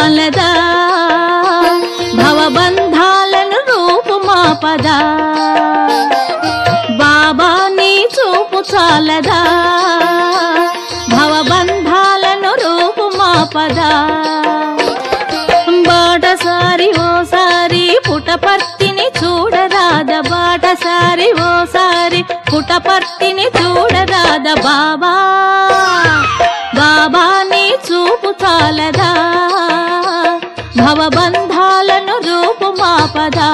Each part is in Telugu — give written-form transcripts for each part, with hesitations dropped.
చాలదా భవబంధాలను రూపుమాపదా బాబా నీ చూపు చాలదా భవబంధాలను రూపుమాపదా బాటసారి ఓసారి పుటపర్తిని చూడరాద బాటసారి ఓసారి పుటపర్తిని చూడరాద బాబా బాబా నీ చూపు చాలదా భవబంధాలను రూపుమాపదా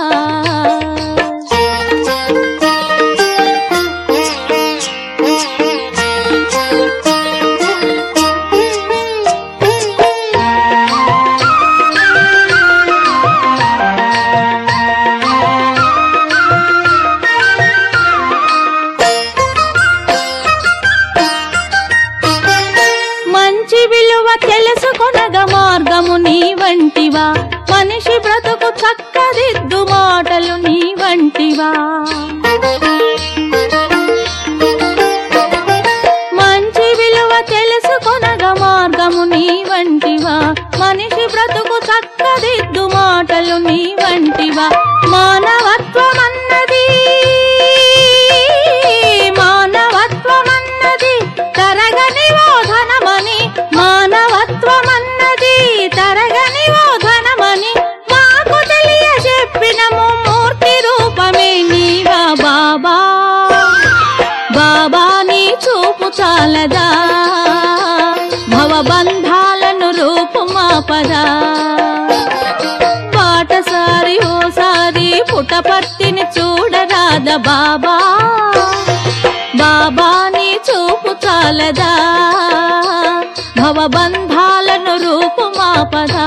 మంచి విలువ తెలుసుకొనగ మార్గము నీ వంటివా మనిషి బ్రతుకు చక్కదిద్దు మాటలు నీ వంటివా మంచి విలువ తెలుసుకొనగ మార్గము నీ వంటివా మనిషి బ్రతుకు చక్కదిద్దు మాటలు నీ వంటివా మానవత్వమన్నది తరగని ఓధనమని మానవత్వమన్నది తరగని ఓధనమని మాకు తెలియ చెప్పిన మూర్తి రూపమే నీవా బాబా బాబా నీ చూపు చాలదా భవబంధాలను రూపుమాపదా బాటసారి ఓసారి పుటపర్తిని చూడరాద బాబా బాబా నీ చూపు చాలదా భవబంధాలను రూపుమాపదా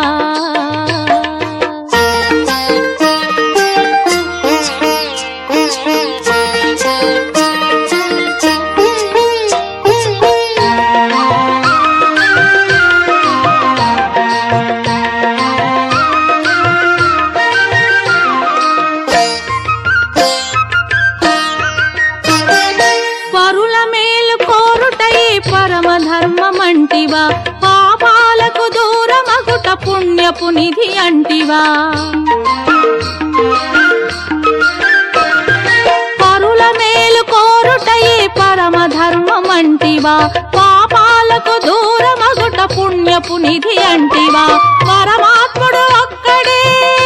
పరుల మేలు కోరుటై పరమధర్మమంటివా పాపాలకు దూరమగుట పుణ్యపు నిధి అంటివా పరుల మేలు కోరుటై పరమధర్మమంటివా పాపాలకు దూరమగుట పుణ్యపు నిధి అంటివా పరమాత్ముడు ఒక్కడే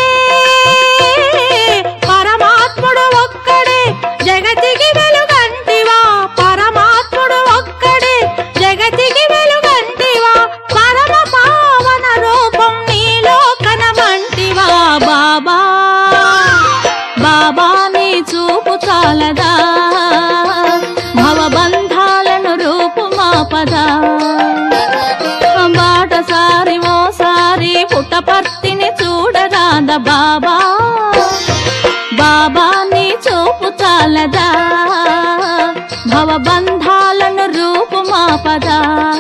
పరమాత్ముడు ఒక్కడే జగతికి వెలుగంటివా పరమాత్ముడు ఒక్కడే జగతికి వెలుగంటివా పరమ పావన రూపం నీలో కనమంటివా బాబా బాబా నీ చూపు చాలదా భవబంధాలను రూపుమాపదా బాటసారి ఓసారి పుటపర్తిని చూడరాద బాబా బాబా నీ చూపు చాలదా భవబంధాలను రూపుమాపదా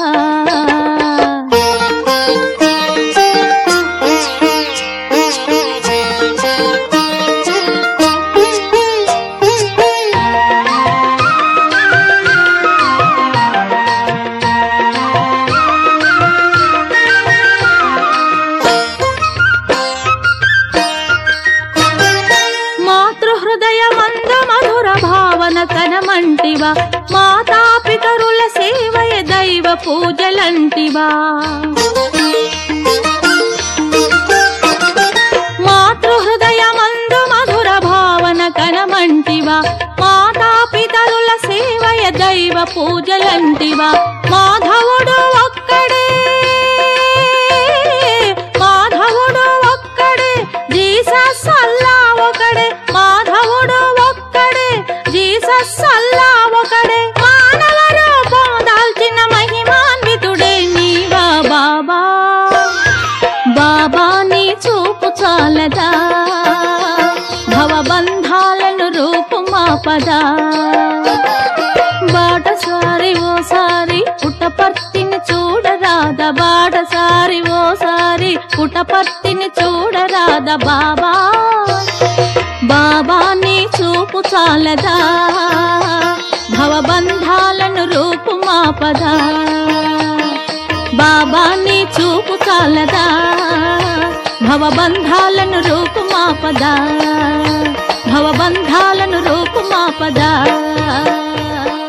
మాతృహృదయమందు మధుర భావన కనమంటివా మాతాపితరుల సేవయ దైవ పూజలంటివా మాతృహృదయమందు మధుర భావన కనమంటివా మాతాపితరుల సేవయ దైవ పూజలంటివా మాధవుడు ఒక్కడే మాధవుడు ఒక్కడే జీసస్ అల్లా ఒకడే మాధవుడు ఒక్కడే జీసస్ అల్లా ఒకడే మానవ రూపం దాల్చిన మహిమాన్వితుడే నీవా బాబా బాబా నీ చూపు చాలదా భవబంధాలను రూపుమాపదా బాటసారి ఓసారి పుటపర్తిని చూడరాద బాటసారి ఓసారి పుటపర్తిని చూడరాద బాబా బాబా నీ చూపు చాలదా భవబంధాలను రూపుమాపదా బాబా నీ చూపు చాలదా భవబంధాలను రూపుమాపదా భవబంధాలను రూపుమాపదా